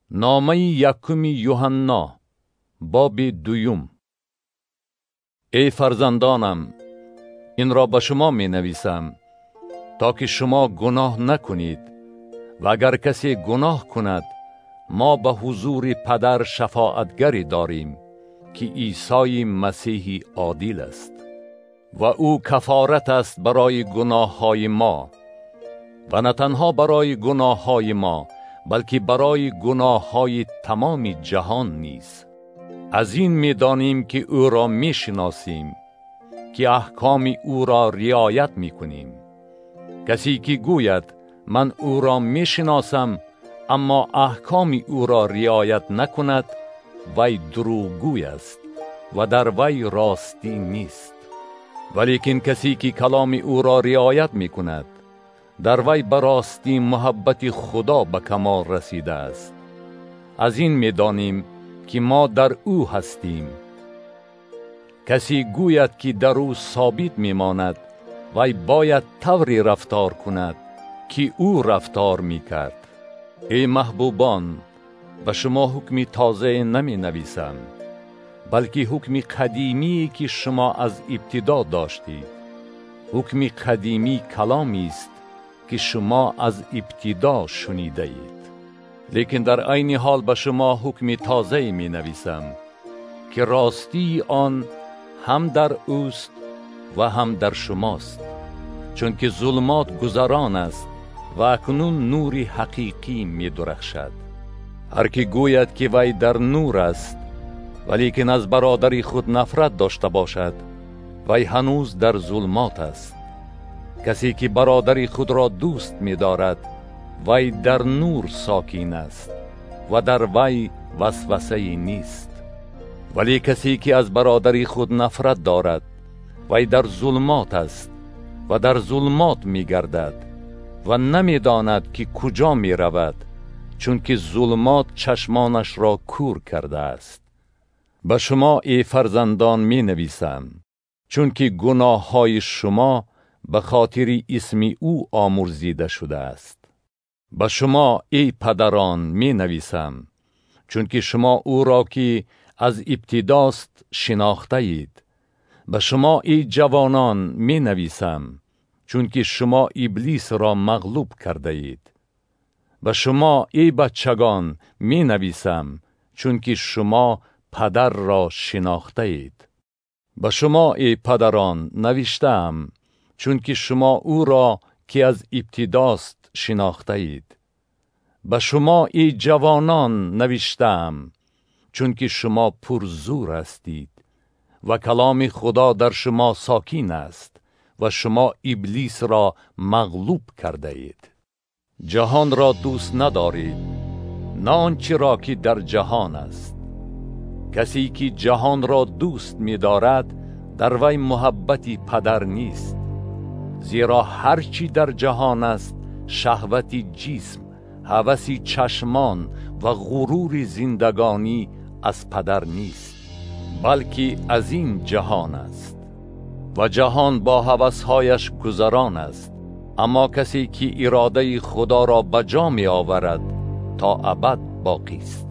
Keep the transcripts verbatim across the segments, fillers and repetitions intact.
نامه یکم یوحنا باب دویم. ای فرزندانم، این را به شما می نویسم تا که شما گناه نکنید، و اگر کسی گناه کند ما به حضور پدر شفاعتگری داریم که عیسی مسیح عادل است و او کفارت است برای گناه های ما، و نه تنها برای گناه های ما بلکه برای گناه های تمام جهان نیز. از این می دانیم که او را می شناسیم که احکام او را رعایت می کنیم. کسی که گوید من او را می شناسم اما احکام او را رعایت نکند، وی دروغگوی است و در وی راستی نیست. ولیکن کسی که کلام او را رعایت می کند، در وی براستی محبت خدا به کمال رسیده است. از این می دانیم که ما در او هستیم. کسی گوید که در او ثابت می ماند، وی باید طوری رفتار کند که او رفتار می کرد. ای محبوبان، به شما حکم تازه نمی نویسم، بلکه حکم قدیمی که شما از ابتدا داشتید. حکم قدیمی کلامی است که شما از ابتدا شنیده اید. لیکن در عین حال به شما حکم تازه می نویسم که راستی آن هم در اوست و هم در شماست، چون که ظلمات گذران است و اکنون نور حقیقی می درخشد. هر که گوید که وی در نور است ولیکن از برادر خود نفرت داشته باشد، وی هنوز در ظلمات است. کسی که برادر خود را دوست می دارد وی در نور ساکن است و در وی وسوسه نیست. ولی کسی که از برادر خود نفرت دارد وی در ظلمات است و در ظلمات می گردد و نمی داند که کجا می رود، چون که ظلمات چشمانش را کور کرده است. به شما ای فرزندان می نویسم، چون که گناه های شما به خاطر اسم او آمرزیده شده است. به شما ای پدران می نویسم، چون که شما او را که از ابتداست شناخته اید. به شما ای جوانان می نویسم، چون که شما ابلیس را مغلوب کرده اید. به شما ای بچگان می نویسم، چون که شما پدر را شناخته اید. به شما ای پدران نوشتم، چون که شما او را که از ابتداست شناخته اید. به شما ای جوانان نوشتم، چون که شما پرزور هستید و کلام خدا در شما ساکن است و شما ابلیس را مغلوب کرده اید. جهان را دوست ندارید، نه آنچه را که در جهان است. کسی که جهان را دوست می دارد در وی محبت پدر نیست، زیرا هرچی در جهان است، شهوت جسم، هوس چشمان و غرور زندگانی از پدر نیست، بلکه از این جهان است. و جهان با هوسهایش گذران است، اما کسی که اراده خدا را به جا می آورد تا ابد باقی است.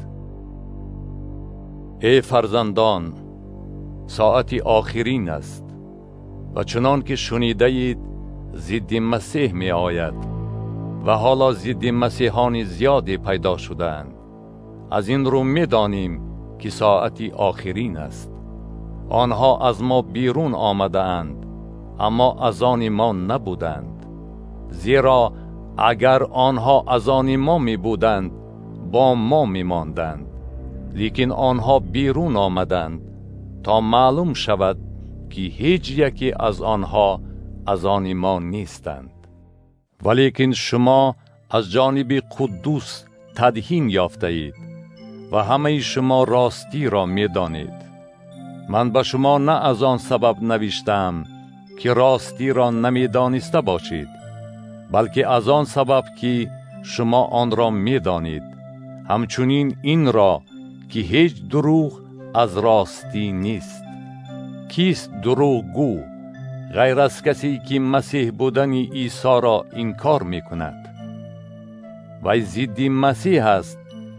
ای فرزندان، ساعت آخرین است و چنان که شنیده اید ضد مسیح می آید و حالا ضد مسیحان زیادی پیدا شدند. از این رو می دانیم که ساعت آخرین است. آنها از ما بیرون آمده اند اما از آن ما نبودند، زیرا اگر آنها از آن ما می بودند با ما می ماندند. لیکن آنها بیرون آمدند تا معلوم شود که هیچ یکی از آنها از آن ما نیستند. ولیکن شما از جانب قدوس تدهین یافته اید و همه شما راستی را می دانید. من به شما نه از آن سبب نوشتم که راستی را نمی دانسته باشید، بلکه از آن سبب که شما آن را می دانید، همچنین این را که هیچ دروغ از راستی نیست. کیست دروغگو غیر از کسی که مسیح بودن عیسی را انکار می کند؟ وی ضد مسیح است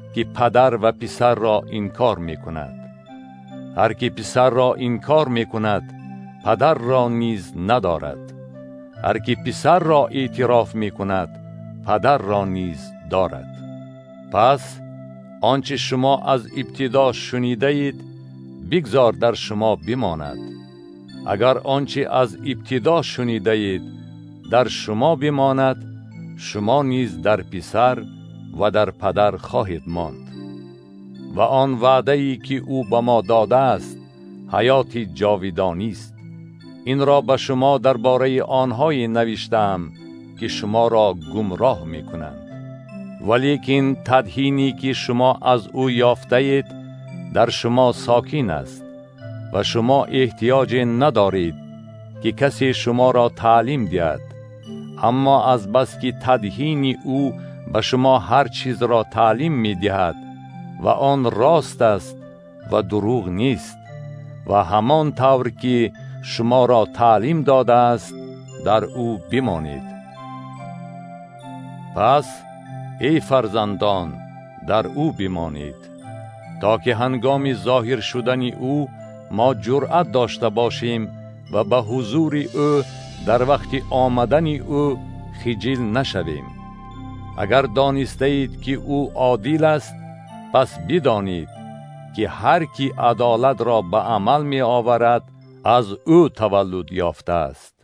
که پدر و پسر را انکار می کند. هر که پسر را انکار می کند پدر را نیز ندارد. هر که پسر را اعتراف می کند پدر را نیز دارد. پس آنچه شما از ابتدا شنیده اید بگذار در شما بماند. اگر آنچه از ابتدا شنیده اید در شما بماند، شما نیز در پسر و در پدر خواهید ماند. و آن وعده ای که او به ما داده است حیات جاودانی است. این را به شما درباره آنهایی نوشتم که شما را گمراه می کنند. ولیکن تدهینی که شما از او یافته اید در شما ساکن است و شما احتیاج ندارید که کسی شما را تعلیم دهد. اما از بس که تدهین او به شما هر چیز را تعلیم می دهد و آن راست است و دروغ نیست و همان طور که شما را تعلیم داده است در او بمانید. پس ای فرزندان در او بمانید تا که هنگام ظاهر شدن او ما جرأت داشته باشیم و به حضور او در وقت آمدن او خجل نشویم. اگر دانسته اید که او عادل است، پس بدانید که هر کی عدالت را به عمل می آورد از او تولد یافته است.